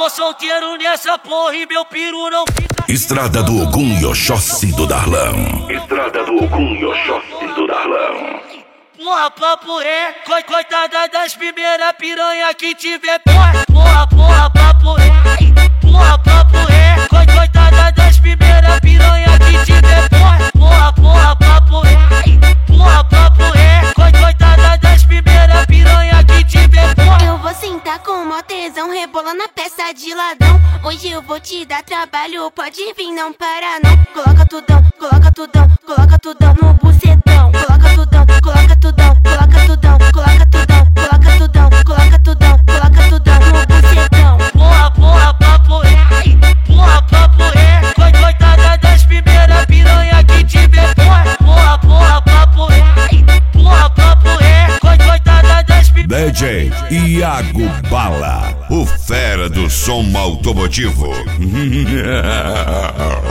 Tô solteiro nessa porra e meu piru não fica. Estrada do Ogum e Oxóssi do Darlão. Estrada do Ogum e Oxóssi do Darlão. Porra, papo é, coitada das primeiras piranha que tiver. Porra, papo é. Porra, papo é, coitada das primeiras piranha que tiver. Porra, papo é. Porra, papo é, coitada das primeiras piranha que tiver. Eu vou sentar com mó tesão, rebola na peça de ladrão. Hoje eu vou te dar trabalho, pode vir, não para não. Coloca tudão no bucetão. Coloca tudão no bucetão. Porra, papo é, coitada das primeiras piranha que tiver. Porra, papo é, coitada das primeiras. DJ Iago Bala, o fera do som automotivo.